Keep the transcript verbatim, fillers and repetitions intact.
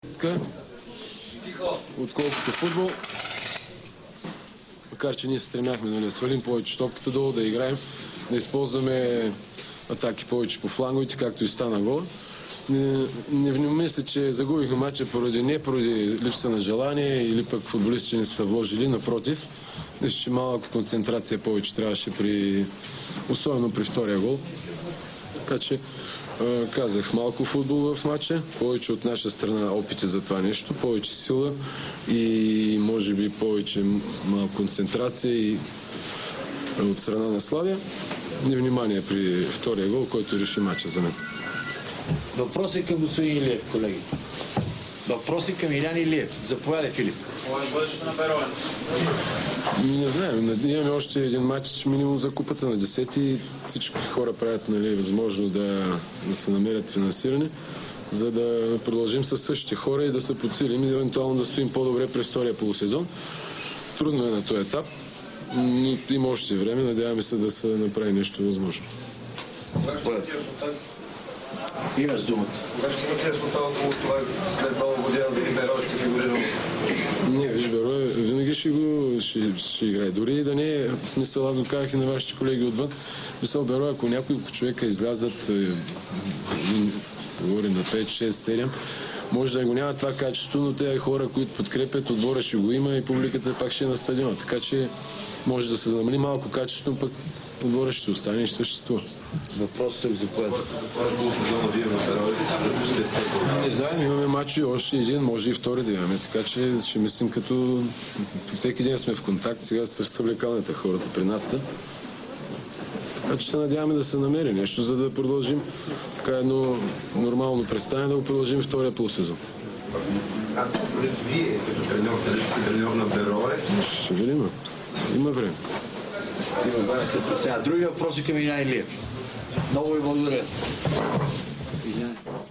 отколкото футбол. Макар че ние се стремяхме, нали, да свалим повече топката долу, да играем, да използваме атаки повече по фланговите, както и стана гол. Не, не мисля, че загубихме матча поради не поради липса на желание или пък футболистите не са вложили, напротив. Мисля, че малко концентрация повече трябваше при, особено при втория гол. Така че казах, малко футбол в матча, повече от наша страна опити за това нещо, повече сила и може би повече малко концентрация и от страна на Славия. Невнимание при втория гол, който реши матча за мен. Въпроси към господин Илиев, колеги. Въпроси към Илян Илиев. Заповядай, Филип. Не знаем. Имаме още един матч минимум за купата на десети. Всички хора правят, нали, възможно да, да се намерят финансиране, за да продължим с същите хора и да се подсилим и евентуално да стоим по-добре през втория полусезон. Трудно е на този етап, но има още време. Надяваме се да се направи нещо възможно. Имаш думата. Кога ще има резултатът от това след нова година, дали Берой ще ги година? Не, виж, Берой винаги ще го ще, ще играе. Дори и да не е смисъл, аз го казах и на вашите колеги отвън. Мисъл, Берой, ако няколко човека излязат, говорим на пет, шест, седем, може да го няма това качество, но тези хора, които подкрепят, отбора ще го има и публиката пак ще е на стадиона. Така че може да се намали малко качество, пък отбора ще остане и ще съществува. Въпросът е за което. Не знаем, имаме матчи, още един, може и втори да имаме, така че ще мислим като всеки ден сме в контакт, сега са съвлекалните хората при нас са. Така че се надяваме да се намери нещо, за да продължим така едно нормално представяне, да го продължим втория полусезон. Аз вие като треньор, дали сте треньор на Берой? Ще видим. Има време. Има време след това. Други въпроси към Илян Илиев. Много ви благодаря.